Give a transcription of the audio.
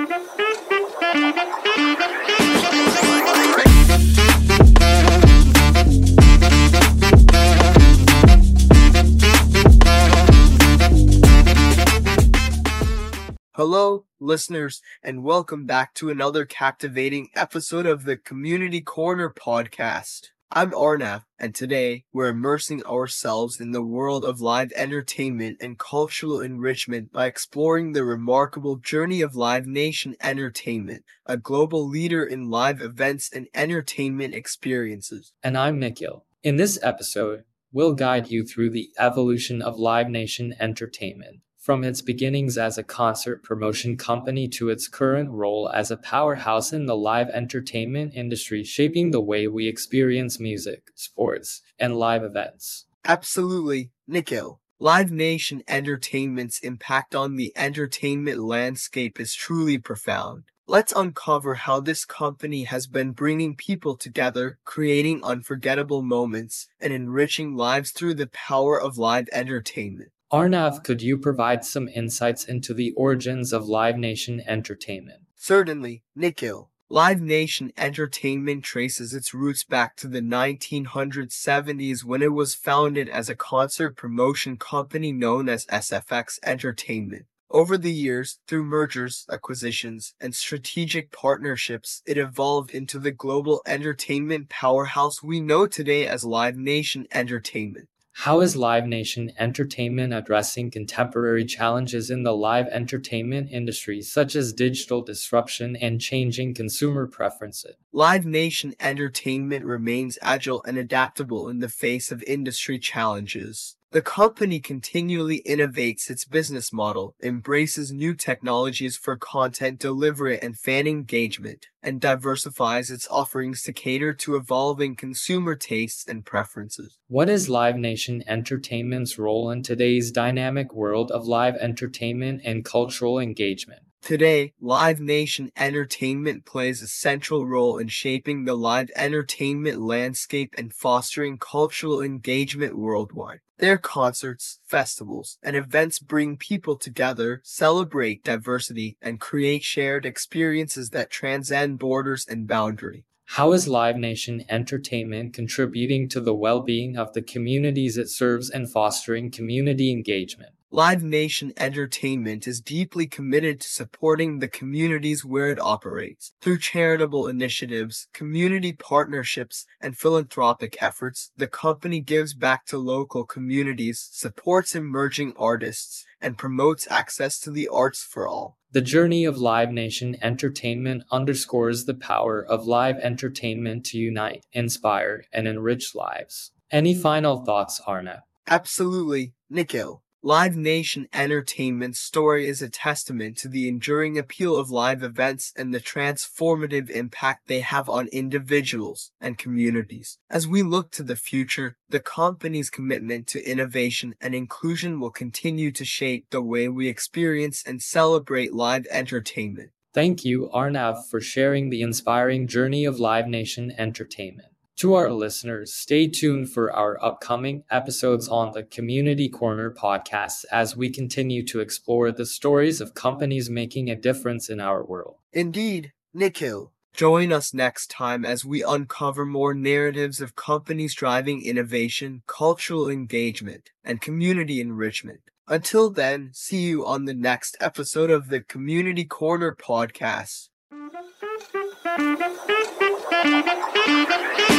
Hello, listeners, and welcome back to another captivating episode of the Community Corner podcast. I'm Arnav, and today we're immersing ourselves in the world of live entertainment and cultural enrichment by exploring the remarkable journey of Live Nation Entertainment, a global leader in live events and entertainment experiences. And I'm Nikhil. In this episode, we'll guide you through the evolution of Live Nation Entertainment, from its beginnings as a concert promotion company to its current role as a powerhouse in the live entertainment industry, shaping the way we experience music, sports, and live events. Absolutely, Nikhil. Live Nation Entertainment's impact on the entertainment landscape is truly profound. Let's uncover how this company has been bringing people together, creating unforgettable moments, and enriching lives through the power of live entertainment. Arnav, could you provide some insights into the origins of Live Nation Entertainment? Certainly, Nikhil. Live Nation Entertainment traces its roots back to the 1970s when it was founded as a concert promotion company known as SFX Entertainment. Over the years, through mergers, acquisitions, and strategic partnerships, it evolved into the global entertainment powerhouse we know today as Live Nation Entertainment. How is Live Nation Entertainment addressing contemporary challenges in the live entertainment industry, such as digital disruption and changing consumer preferences? Live Nation Entertainment remains agile and adaptable in the face of industry challenges. The company continually innovates its business model, embraces new technologies for content delivery and fan engagement, and diversifies its offerings to cater to evolving consumer tastes and preferences. What is Live Nation Entertainment's role in today's dynamic world of live entertainment and cultural engagement? Today, Live Nation Entertainment plays a central role in shaping the live entertainment landscape and fostering cultural engagement worldwide. Their concerts, festivals, and events bring people together, celebrate diversity, and create shared experiences that transcend borders and boundaries. How is Live Nation Entertainment contributing to the well-being of the communities it serves and fostering community engagement? Live Nation Entertainment is deeply committed to supporting the communities where it operates. Through charitable initiatives, community partnerships, and philanthropic efforts, the company gives back to local communities, supports emerging artists, and promotes access to the arts for all. The journey of Live Nation Entertainment underscores the power of live entertainment to unite, inspire, and enrich lives. Any final thoughts, Arnav? Absolutely, Nikhil. Live Nation Entertainment's story is a testament to the enduring appeal of live events and the transformative impact they have on individuals and communities. As we look to the future, the company's commitment to innovation and inclusion will continue to shape the way we experience and celebrate live entertainment. Thank you, Arnav, for sharing the inspiring journey of Live Nation Entertainment. To our listeners, stay tuned for our upcoming episodes on the Community Corner podcast as we continue to explore the stories of companies making a difference in our world. Indeed, Nikhil. Join us next time as we uncover more narratives of companies driving innovation, cultural engagement, and community enrichment. Until then, see you on the next episode of the Community Corner podcast.